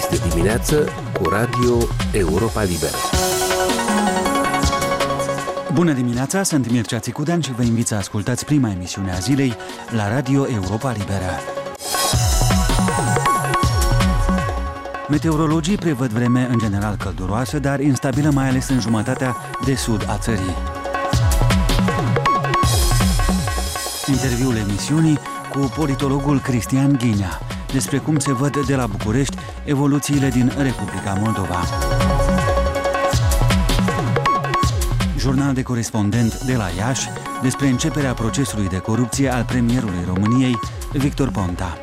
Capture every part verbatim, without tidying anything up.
Este dimineață cu Radio Europa Liberă. Bună dimineața, sunt Mircea Țicudean și vă invit să ascultați prima emisiune a zilei la Radio Europa Liberă. Meteorologii prevăd vreme în general călduroasă, dar instabilă mai ales în jumătatea de sud a țării. Interviul emisiunii cu politologul Cristian Ghinea despre cum se văd de la București evoluțiile din Republica Moldova. Jurnal de corespondent de la Iași despre începerea procesului de corupție al premierului României, Victor Ponta.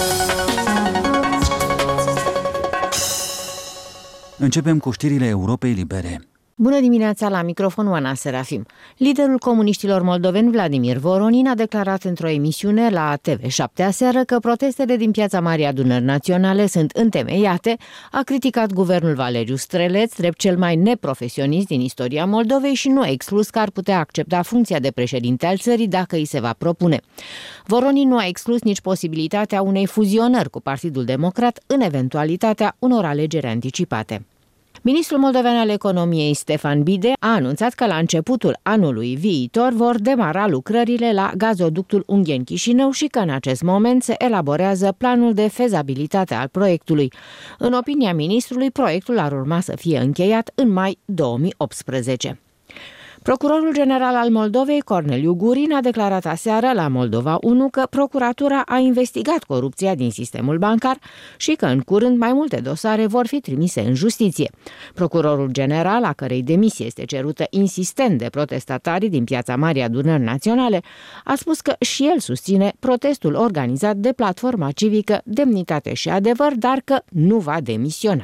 Începem cu știrile Europei Libere. Bună dimineața, la microfon Oana Serafim. Liderul comuniștilor moldoveni Vladimir Voronin a declarat într-o emisiune la T V șapte aseară că protestele din Piața Marii Adunări Naționale sunt întemeiate, a criticat guvernul Valeriu Streleț, drept cel mai neprofesionist din istoria Moldovei și nu a exclus că ar putea accepta funcția de președinte al țării dacă îi se va propune. Voronin nu a exclus nici posibilitatea unei fuzionări cu Partidul Democrat în eventualitatea unor alegeri anticipate. Ministrul moldovean al economiei Stefan Bide a anunțat că la începutul anului viitor vor demara lucrările la gazoductul Ungheni-Chișinău și că în acest moment se elaborează planul de fezabilitate al proiectului. În opinia ministrului, proiectul ar urma să fie încheiat în mai două mii optsprezece. Procurorul general al Moldovei, Corneliu Gurin, a declarat aseară la Moldova unu că procuratura a investigat corupția din sistemul bancar și că în curând mai multe dosare vor fi trimise în justiție. Procurorul general, a cărei demisie este cerută insistent de protestatarii din Piața Marii Adunări Naționale, a spus că și el susține protestul organizat de platforma civică Demnitate și Adevăr, dar că nu va demisiona.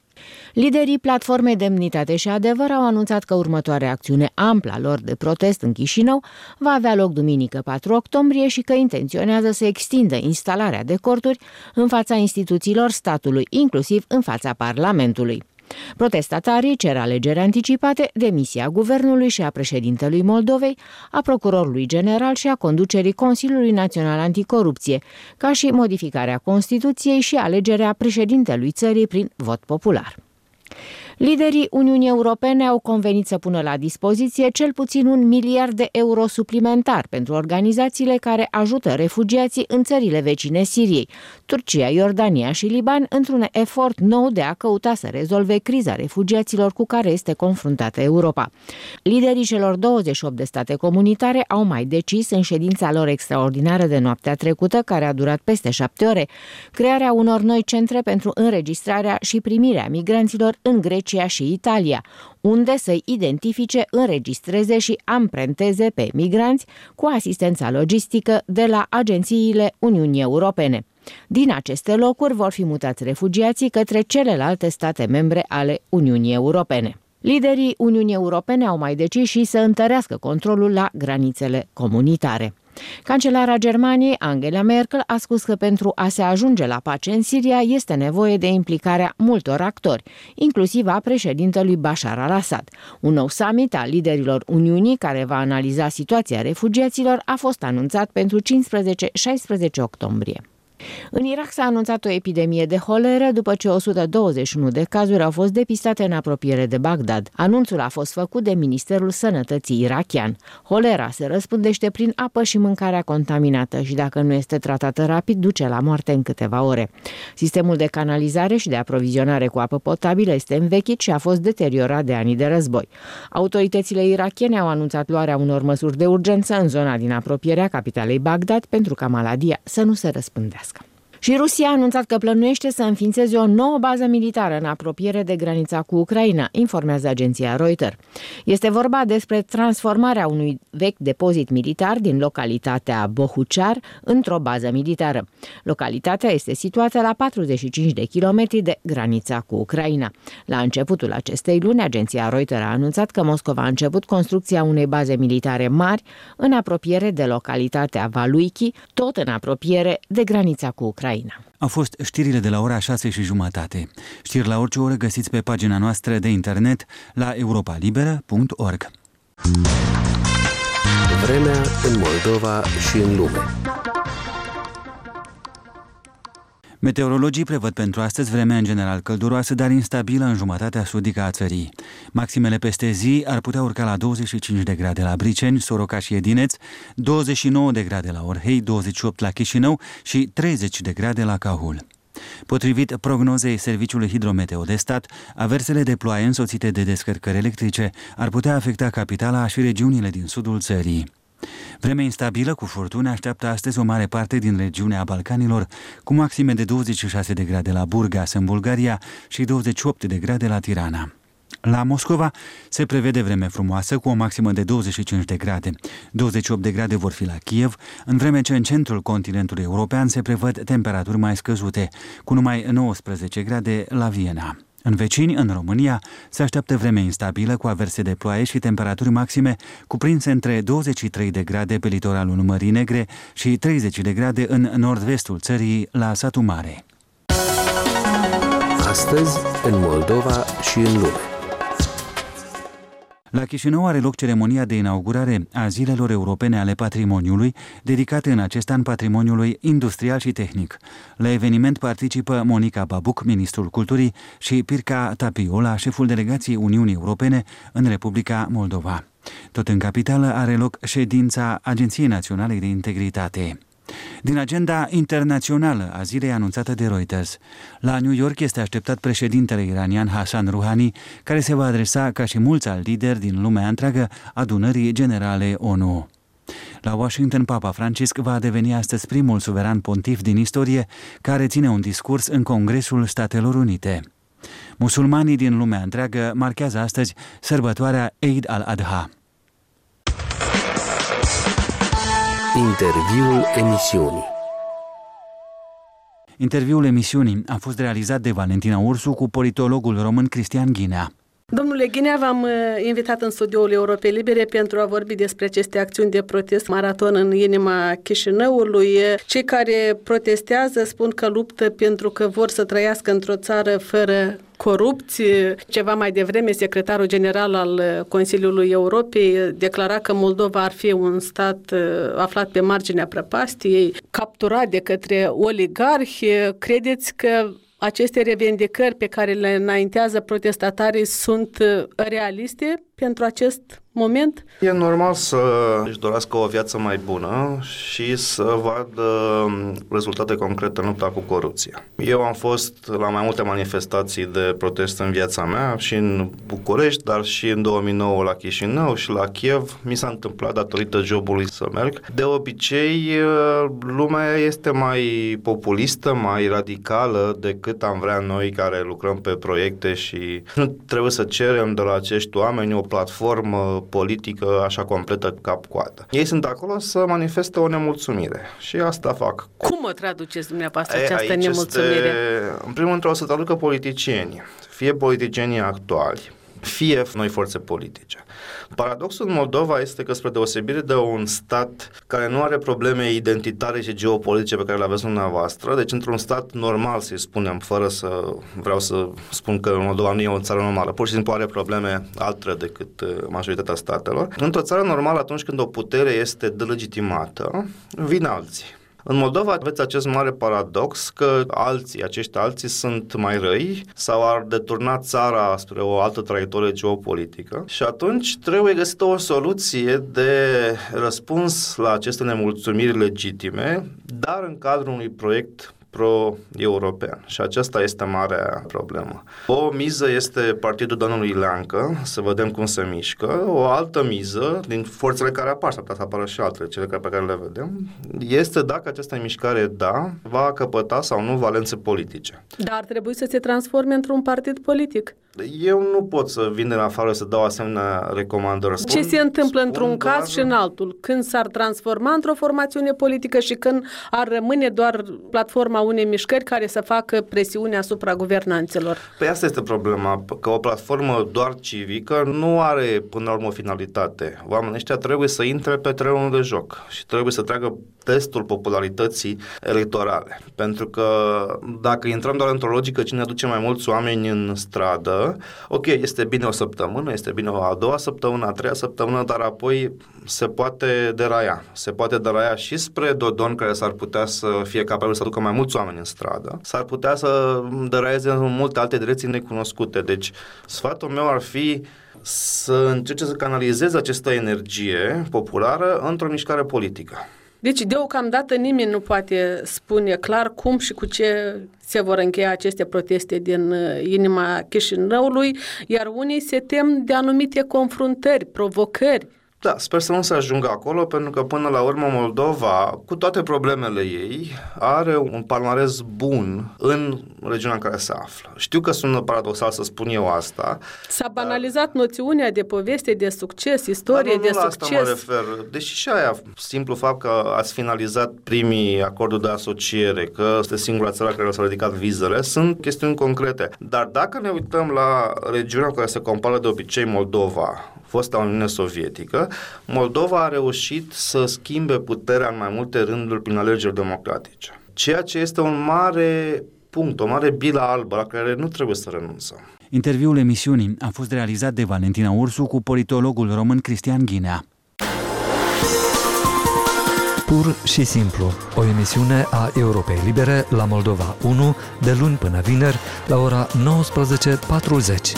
Liderii Platformei Demnitate și Adevăr au anunțat că următoarea acțiune amplă a lor de protest în Chișinău va avea loc duminică patru octombrie și că intenționează să extindă instalarea de corturi în fața instituțiilor statului, inclusiv în fața Parlamentului. Protestatarii cer alegeri anticipate, demisia guvernului și a președintelui Moldovei, a procurorului general și a conducerii Consiliului Național Anticorupție, ca și modificarea Constituției și alegerea președintelui țării prin vot popular. Liderii Uniunii Europene au convenit să pună la dispoziție cel puțin un miliard de euro suplimentar pentru organizațiile care ajută refugiații în țările vecine Siriei, Turcia, Iordania și Liban, într-un efort nou de a căuta să rezolve criza refugiaților cu care este confruntată Europa. Liderii celor douăzeci și opt de state comunitare au mai decis în ședința lor extraordinară de noaptea trecută, care a durat peste șapte ore, crearea unor noi centre pentru înregistrarea și primirea migranților în Grecia și Italia, unde să-i identifice, înregistreze și amprenteze pe migranți cu asistența logistică de la agențiile Uniunii Europene. Din aceste locuri vor fi mutați refugiații către celelalte state membre ale Uniunii Europene. Liderii Uniunii Europene au mai decis și să întărească controlul la granițele comunitare. Cancelara Germaniei, Angela Merkel, a spus că pentru a se ajunge la pace în Siria este nevoie de implicarea multor actori, inclusiv a președintelui Bashar al-Assad. Un nou summit al liderilor Uniunii, care va analiza situația refugiaților, a fost anunțat pentru cincisprezece șaisprezece octombrie. În Irak s-a anunțat o epidemie de holeră după ce o sută douăzeci și unu de cazuri au fost depistate în apropiere de Bagdad. Anunțul a fost făcut de Ministerul Sănătății irakian. Holera se răspândește prin apă și mâncarea contaminată și dacă nu este tratată rapid, duce la moarte în câteva ore. Sistemul de canalizare și de aprovizionare cu apă potabilă este învechit și a fost deteriorat de anii de război. Autoritățile irakiene au anunțat luarea unor măsuri de urgență în zona din apropierea capitalei Bagdad pentru ca maladia să nu se răspândească. Și Rusia a anunțat că plănuiește să înființeze o nouă bază militară în apropiere de granița cu Ucraina, informează agenția Reuters. Este vorba despre transformarea unui vechi depozit militar din localitatea Bohuchar într-o bază militară. Localitatea este situată la patruzeci și cinci de kilometri de granița cu Ucraina. La începutul acestei luni, agenția Reuters a anunțat că Moscova a început construcția unei baze militare mari în apropiere de localitatea Valuiki, tot în apropiere de granița cu Ucraina. Au fost știrile de la ora șase și jumătate. Știri la orice oră găsiți pe pagina noastră de internet la europa liberă punct org. Vremea în Moldova și în lume. Meteorologii prevăd pentru astăzi vremea în general călduroasă, dar instabilă în jumătatea sudică a țării. Maximele peste zi ar putea urca la douăzeci și cinci de grade la Briceni, Soroca și Edineț, douăzeci și nouă de grade la Orhei, douăzeci și opt la Chișinău și treizeci de grade la Cahul. Potrivit prognozei Serviciului Hidrometeo de Stat, aversele de ploaie însoțite de descărcări electrice ar putea afecta capitala și regiunile din sudul țării. Vreme instabilă cu furtuni așteaptă astăzi o mare parte din regiunea Balcanilor, cu maxime de douăzeci și șase de grade la Burgas, în Bulgaria, și douăzeci și opt de grade la Tirana. La Moscova se prevede vreme frumoasă cu o maximă de douăzeci și cinci de grade. douăzeci și opt de grade vor fi la Kiev, în vreme ce în centrul continentului european se prevăd temperaturi mai scăzute, cu numai nouăsprezece grade la Viena. În vecini, în România, se așteaptă vreme instabilă cu averse de ploaie și temperaturi maxime cuprinse între douăzeci și trei de grade pe litoralul Mării Negre și treizeci de grade în nord-vestul țării, la Satu Mare. Astăzi, în Moldova și în lume. La Chișinău are loc ceremonia de inaugurare a Zilelor Europene ale Patrimoniului, dedicate în acest an patrimoniului industrial și tehnic. La eveniment participă Monica Babuc, ministrul culturii, și Pirca Tapiola, șeful delegației Uniunii Europene în Republica Moldova. Tot în capitală are loc ședința Agenției Naționale de Integritate. Din agenda internațională a zilei anunțată de Reuters, la New York este așteptat președintele iranian Hassan Rouhani, care se va adresa, ca și mulți alți lideri din lumea întreagă, adunării generale O N U. La Washington, Papa Francisc va deveni astăzi primul suveran pontif din istorie care ține un discurs în Congresul Statelor Unite. Musulmanii din lumea întreagă marchează astăzi sărbătoarea Eid al-Adha. Interviul emisiunii. Interviul emisiunii a fost realizat de Valentina Ursu cu politologul român Cristian Ghinea. Domnule Ghinea, v-am invitat în studioul Europei Libere pentru a vorbi despre aceste acțiuni de protest maraton în inima Chișinăului. Cei care protestează spun că luptă pentru că vor să trăiască într-o țară fără corupție. Ceva mai devreme, secretarul general al Consiliului Europei declara că Moldova ar fi un stat aflat pe marginea prăpastiei, capturat de către oligarhi. Credeți că aceste revendicări pe care le înaintează protestatarii sunt realiste pentru acest moment? E normal să își dorească o viață mai bună și să vadă rezultate concrete în lupta cu corupția. Eu am fost la mai multe manifestații de protest în viața mea, și în București, dar și în două mii nouă la Chișinău și la Kiev. Mi s-a întâmplat datorită jobului să merg. De obicei, lumea este mai populistă, mai radicală decât am vrea noi care lucrăm pe proiecte și nu trebuie să cerem de la acești oameni o platformă politică așa completă cap-coadă. Ei sunt acolo să manifeste o nemulțumire și asta fac. Cum o traduceți dumneavoastră e, această nemulțumire? Este, în primul rând, o să traducă politicienii, fie politicienii actuali, fie noi forțe politice. Paradoxul în Moldova este că, spre deosebire de un stat care nu are probleme identitare și geopolitice pe care le aveți dumneavoastră, deci într-un stat normal, să-i spunem, fără să vreau să spun că Moldova nu e o țară normală, pur și simplu are probleme altele decât majoritatea statelor. Într-o țară normală, atunci când o putere este delegitimată, vin alții. În Moldova aveți acest mare paradox că alții, acești alții sunt mai răi sau ar deturna țara spre o altă traiectorie geopolitică și atunci trebuie găsită o soluție de răspuns la aceste nemulțumiri legitime, dar în cadrul unui proiect pro-european. Și aceasta este marea problemă. O miză este partidul domnului Leancă, să vedem cum se mișcă. O altă miză, din forțele care apar, s-ar putea să apară și altele, cele pe care le vedem, este dacă această mișcare, da, va căpăta sau nu valențe politice. Dar ar trebui să se transforme într-un partid politic. Eu nu pot să vin în afară să dau asemenea recomandări. Ce se întâmplă într-un doar... caz și în altul? Când s-ar transforma într-o formațiune politică și când ar rămâne doar platforma unei mișcări care să facă presiune asupra guvernanților? Păi asta este problema, că o platformă doar civică nu are până la urmă o finalitate. Oamenii ăștia trebuie să intre pe terenul de joc și trebuie să treacă testul popularității electorale. Pentru că dacă intrăm doar într-o logică cine aduce mai mulți oameni în stradă, politică. Ok, este bine o săptămână, este bine o a doua săptămână, a treia săptămână, dar apoi se poate deraia. Se poate deraia și spre Dodon, care s-ar putea să fie capabil să aducă mai mulți oameni în stradă. S-ar putea să deraieze în multe alte direcții necunoscute. Deci, sfatul meu ar fi să încerce să canalizeze această energie populară într-o mișcare politică. Deci, deocamdată, nimeni nu poate spune clar cum și cu ce se vor încheia aceste proteste din inima Chișinăului, iar unii se tem de anumite confruntări, provocări. Da, sper să nu se ajungă acolo, pentru că până la urmă Moldova, cu toate problemele ei, are un palmares bun în regiunea în care se află. Știu că sună paradoxal să spun eu asta. S-a banalizat dar... noțiunea de poveste, de succes, istorie de succes. Asta mă refer. Deși și aia, simplu fapt că ați finalizat primii acorduri de asociere, că este singura țară care s-a ridicat vizele, sunt chestiuni concrete. Dar dacă ne uităm la regiunea care se compară de obicei Moldova, fosta Uniune Sovietică, Moldova a reușit să schimbe puterea în mai multe rânduri prin alegeri democratice. Ceea ce este un mare punct, o mare bilă albă la care nu trebuie să renunțăm. Interviul emisiunii a fost realizat de Valentina Ursu cu politologul român Cristian Ghinea. Pur și simplu, o emisiune a Europei Libere la Moldova unu, de luni până vineri, la ora nouăsprezece patruzeci.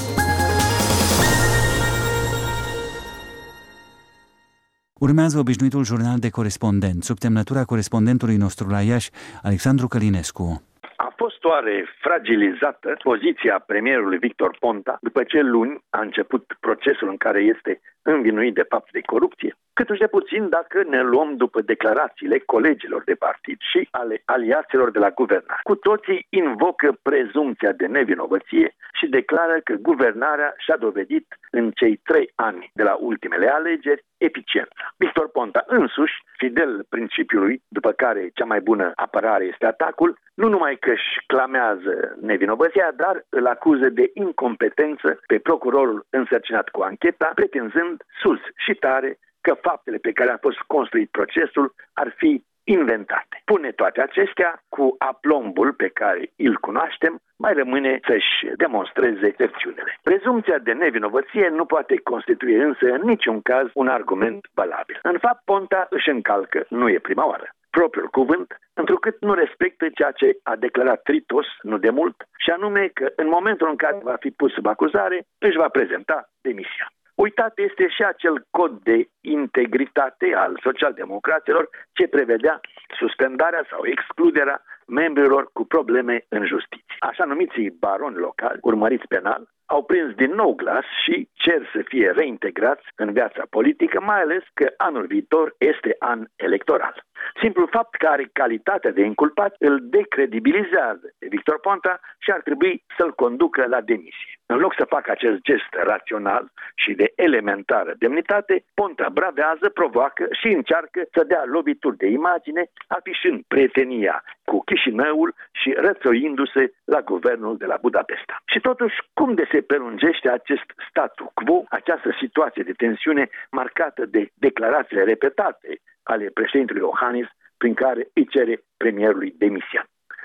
Urmează obișnuitul jurnal de corespondent, sub semnătura corespondentului nostru la Iași, Alexandru Călinescu. A fost oare fragilizată poziția premierului Victor Ponta după ce luni a început procesul în care este învinuit de fapte de corupție? Câtuși de puțin dacă ne luăm după declarațiile colegilor de partid și ale aliaților de la guvernare. Cu toții invocă prezumția de nevinovăție și declară că guvernarea și-a dovedit în cei trei ani de la ultimele alegeri eficiența. Victor Ponta însuși, fidel principiului după care cea mai bună apărare este atacul, nu numai că își clamează nevinovăția, dar îl acuză de incompetență pe procurorul însărcinat cu ancheta, pretinzând sus și tare că faptele pe care a fost construit procesul ar fi inventate. Pune toate acestea cu aplombul pe care îl cunoaștem, mai rămâne să-și demonstreze versiunile. Prezumția de nevinovăție nu poate constitui însă în niciun caz un argument valabil. În fapt, Ponta își încalcă, nu e prima oară, propriul cuvânt, întrucât nu respectă ceea ce a declarat Tritos nu de mult, și anume că în momentul în care va fi pus sub acuzare, își va prezenta demisia. Uitat este și acel cod de integritate al socialdemocraților ce prevedea suspendarea sau excluderea membrilor cu probleme în justiție. Așa numiții baroni locali, urmăriți penal, au prins din nou glas și cer să fie reintegrați în viața politică, mai ales că anul viitor este an electoral. Simplul fapt că are calitatea de inculpat îl decredibilizează de Victor Ponta și ar trebui să-l conducă la demisie. În loc să facă acest gest rațional și de elementară demnitate, Ponta bravează, provoacă și încearcă să dea lovituri de imagine, afișând prietenia cu Chișinăul și rățoindu-se la guvernul de la Budapesta. Și totuși, cum de se prelungește acest statu quo, această situație de tensiune marcată de declarațiile repetate ale președintelui Iohannis, prin care îi cere premierului demisia?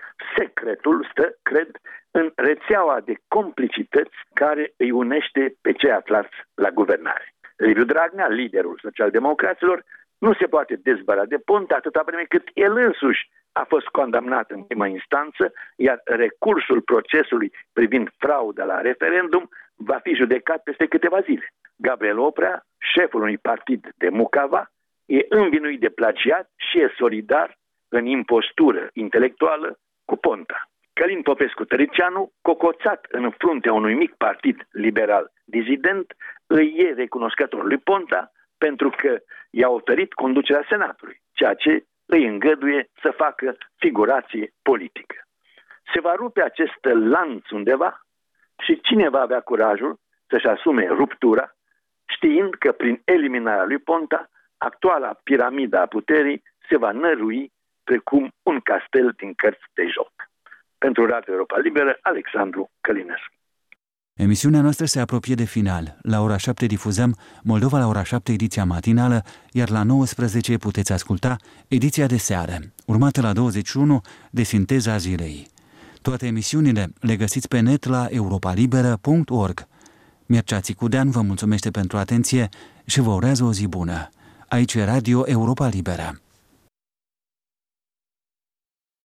Secretul stă, cred, în rețeaua de complicități care îi unește pe cei aflați la guvernare. Liviu Dragnea, liderul socialdemocraților, nu se poate dezbăra de Ponta atâta vreme cât el însuși a fost condamnat în prima instanță, iar recursul procesului privind frauda la referendum va fi judecat peste câteva zile. Gabriel Oprea, șeful unui partid de Mucava, e învinuit de plagiat și e solidar în impostură intelectuală cu Ponta. Călin Popescu-Tăricianu, cocoțat în fruntea unui mic partid liberal dizident, îi e recunoscător lui Ponta pentru că i-a oferit conducerea Senatului, ceea ce îi îngăduie să facă figurație politică. Se va rupe acest lanț undeva și cine va avea curajul să-și asume ruptura, știind că prin eliminarea lui Ponta, actuala piramida a puterii se va nărui precum un castel din cărți de joc. Pentru Radio Europa Liberă, Alexandru Călinescu. Emisiunea noastră se apropie de final. La ora șapte difuzăm Moldova la ora șapte, ediția matinală, iar la nouăsprezece puteți asculta ediția de seară, urmată la douăzeci și unu de Sinteza zilei. Toate emisiunile le găsiți pe net la europa liberă punct org. Mircea Țicudean vă mulțumește pentru atenție și vă urează o zi bună. Aici e Radio Europa Liberă.